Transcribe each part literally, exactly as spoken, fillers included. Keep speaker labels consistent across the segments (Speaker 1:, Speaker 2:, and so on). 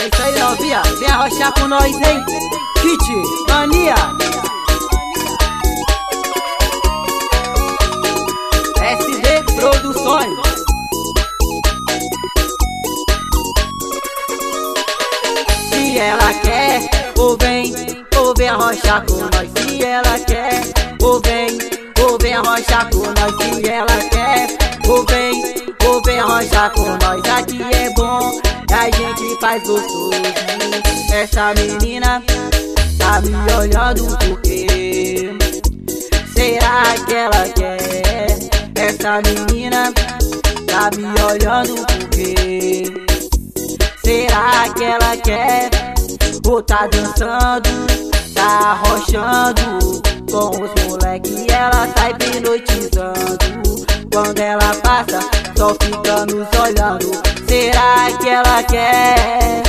Speaker 1: É isso aí, novinha, vem arrochar com nós, hein? Kit, mania. S D Produções. Se ela quer, ou vem, ou vem arrochar com nós. Se ela quer, ou vem, ou vem arrochar com nós. Se ela quer, ou vem, ou vem arrochar com nós. Aqui é bom, a gente faz gostoso. Essa menina tá me olhando porque será que ela quer? Essa menina tá me olhando porque será que ela quer? Ou tá dançando, tá arrochando com os moleque, ela sai hipnotizando. Quando ela passa, só fica nos olhando. Será que ela quer?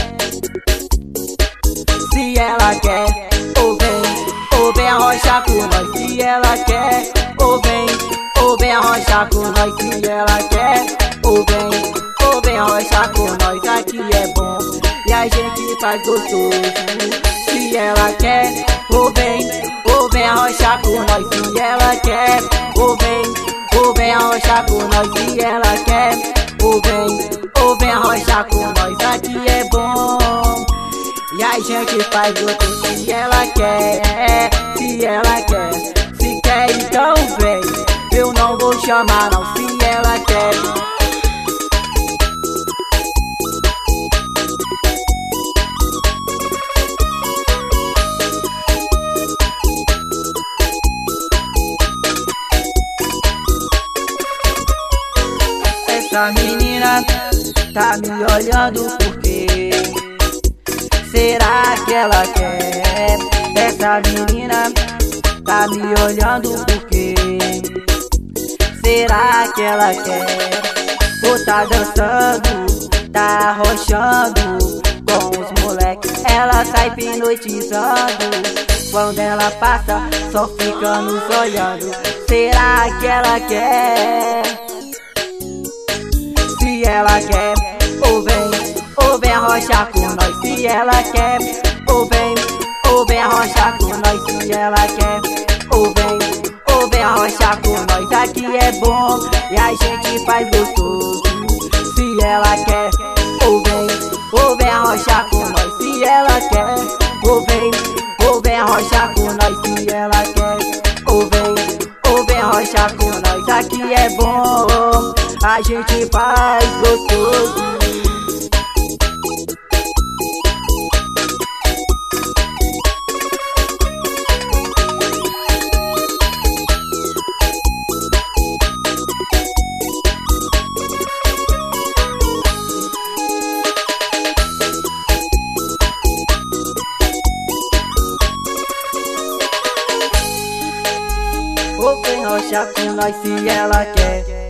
Speaker 1: Se ela quer, ou vem, ou vem arrochar com nós. Se ela quer, ou vem, ou vem arrochar com nós. Se ela quer, ou vem, ou vem arrochar com nós. Aqui é bom e a gente faz gostoso. Se ela quer, ou vem, ou vem arrochar com nós. Se ela quer, ou vem, ou vem arrochar com nós. Se ela quer, ou vem, ou vem arrochar com nós. Aqui é bom e a gente faz gostoso. Se ela quer, se ela quer, se quer então vem. Eu não vou chamar não, se ela quer. Essa menina tá me olhando porque será que ela quer? Essa menina tá me olhando porque será que ela quer? Ou tá dançando, tá arrochando com os moleque, ela tá hipnotizando. Quando ela passa, só fica nos olhando. Será que ela quer? Se ela quer, ou vem, ou vem arrochar com nós. Se ela quer, ou vem, ou vem arrochar com nós. Se ela quer, ou vem, ou vem arrochar com nós. Aqui é bom e a gente faz gostoso. Se ela quer, ou vem, ou vem arrochar com nós. Se ela quer, ou vem, ou vem arrochar com nós. Se ela quer, ou vem, ou vem arrochar com nós. Aqui é bom, a gente faz gostoso. Ou vem arrochar com nós se ela quer.